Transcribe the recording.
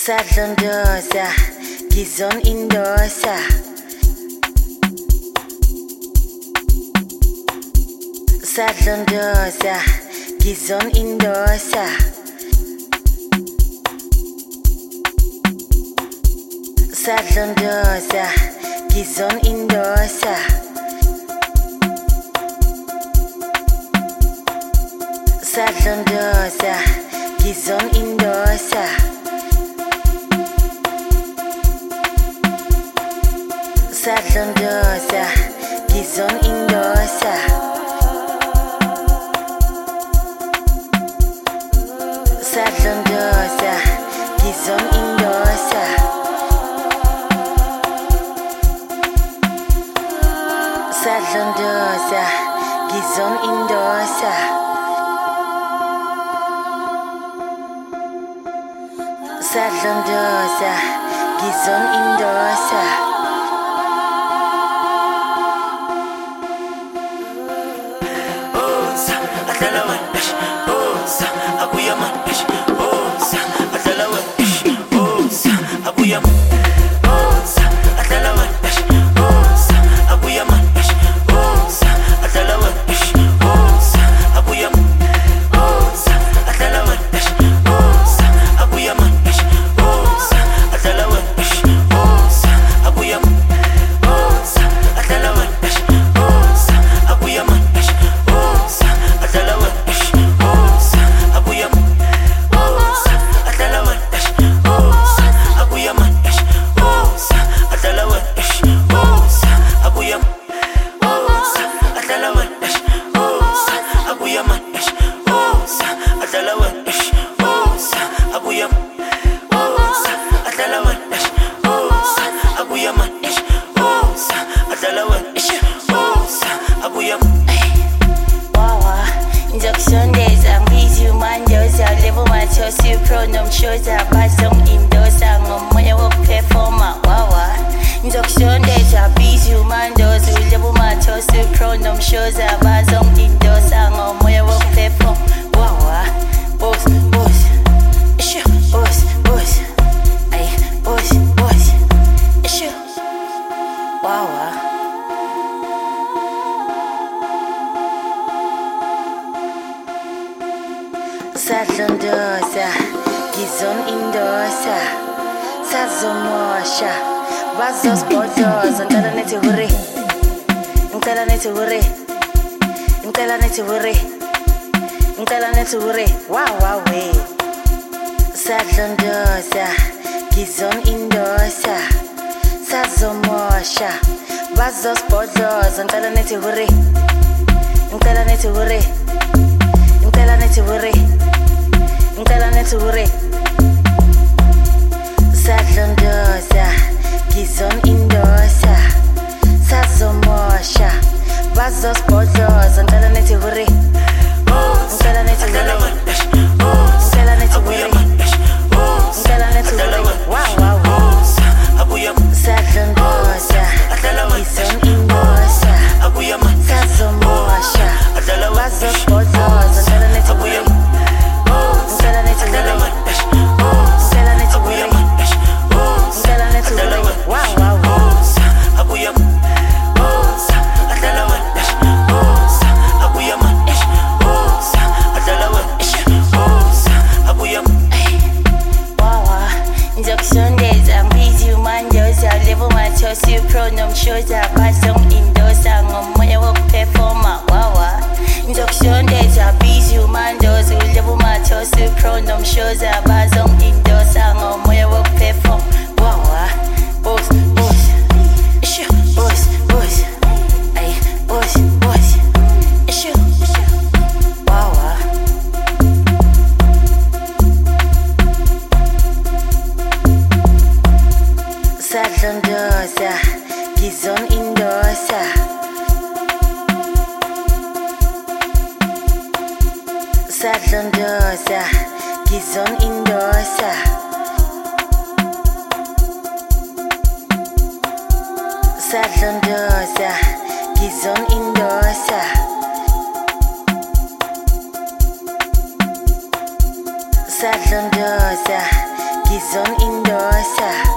Sadlondoza, Gizon Indosa. Sadlondoza, Gizon Indosa. Sadlondoza, Gizon Indosa. Sadlondoza, Gizon Indosa. Sadlondoza, Gizon Indosa. Sadlondoza, Gizon Indosa. Sadlondoza, Gizon Indosa. Sadlondoza, Gizon Indosa. Injection days and busy man does a level match your pronoun shows a basong indoors and my work performer. Wawa. Injection days are busy man does a level match your pronoun shows a basong indoors and my work perform. Wawa. Boss, boss. Issue. Boss, boss. Ay, boss, boss. Issue. Wawa. Sadlondoza, Gizon Indosa. Sazomosha, Bazos Bodos, and Telaneti Hurry. Intelaneti Hurry. Intelaneti Hurry. Intelaneti Hurry. Wow, wow, way. Sadlondoza, Gizon Indosa. Sazomosha, Bazos Bodos, and Telaneti Hurry. Intelaneti Hurry. Intelaneti Hurry. Intelaneti Hurry. Sadlondoza, Gizon Indosa. Sazomosha, Bazos Bodos, and Intelaneti Hurry. Intelaneti Hurry. Intelaneti Hurry. Intelaneti Hurry. Wow, wow, wow. Sadlondoza, Gizon Indosa. Sazomosha, Bazos Bodos, and Intelaneti Hurry. Wow, wow, wow. Injection days and busy man does a level match your pronoun shows a basong indoors and my work performer. Wawa. Injection days are busy man does a level match your pronoun shows a basong indoors and my work perform. Wawa. Boss, boss. Issue. Boss, boss. Ay, boss, boss. Issue. Wawa. Sadlondoza, Gizon Indosa. Sadlondoza, Gizon Indosa. Sadlondoza, Gizon Indosa. Sadlondoza, Gizon Indosa. indosa